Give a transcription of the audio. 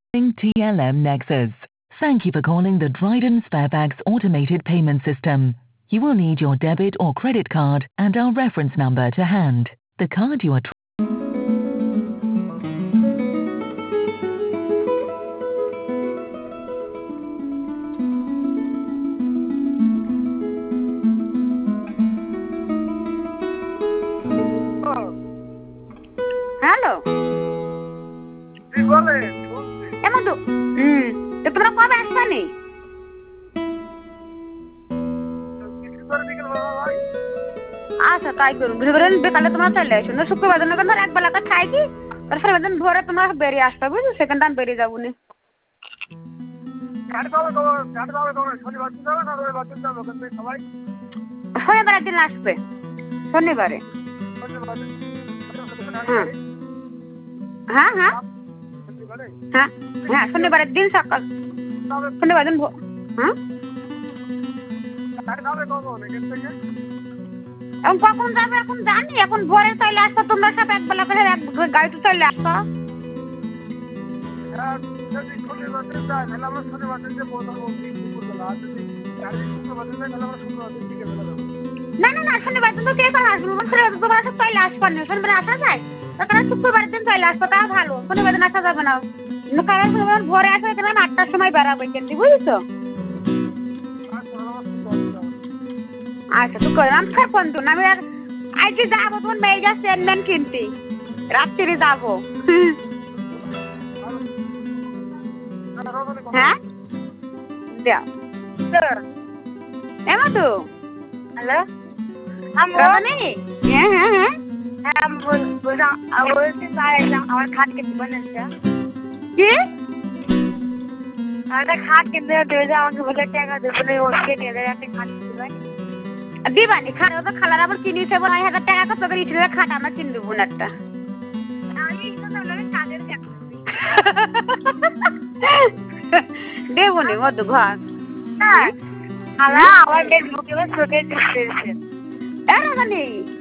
TLM Nexus. Thank you for calling the Dryden Sparebags automated payment system. You will need your debit or credit card and our reference number to hand. The card you are hello কি বলে এমন তো তো তোমরা কবে আসবে নি আচ্ছা তাই করুন ঘুরে ঘুরে বিকালে তোমরা চলে আসো না শুক্রবার দিন ধর এক বেলা খাই কি তারপরে দিন ভোরে তোমরা বেরিয়ে আসবে বুঝছো সেখান আমি বেরিয়ে যাবো নি শনিবার দিন আসবে শনিবারে হ্যাঁ হ্যাঁ হ্যাঁ হ্যাঁ শনিবারের দিন সকাল শনিবার দিন হ্যাঁ এখন কখন যাবে এখন জানি এখন ভোরে চলে আসতো তোমরা সব এক বেলা করে এক গাড়িতে চলে আসতো না না না শনিবার দিন তো কে করে আসবো তোমরা সব চলে আসবো না শনিবার আসা যায় তারপরে শুক্রবার দিন চলে আসবো তাও ভালো শনিবার দিন আসা যাবে না কারণ শনিবার ভোরে আসবে তাহলে 8টার সময় বেড়াবে কিন্তু বুঝছো আচ্ছা তো করলাম ফের ফোন তো আমি আর আজকে যাবো তোমার মেয়েটা চেনমেন কিনতে রাত্রি যাবো হ্যাঁ দেও এমন তো হ্যালো রমণী হ্যাঁ হ্যাঁ হ্যাঁ হ্যাঁ আমি বলছি আমার খাট কিনতে বানাচ্ছে কি একটা খাট কিনতে দেবে আমাকে বলে টাকা দেবো না ওকে নিয়ে দেবে একটা খাট কিনতে দিবানি খাটা তো খালার আবার কিনেছে বলে 1000 টাকা কত করে ইচ্ছে খাট আমরা কিনে দেবো না একটা দেবো নি মধু ঘর আমার মেয়ের মুখে চোখে দিচ্ছে এ রমণী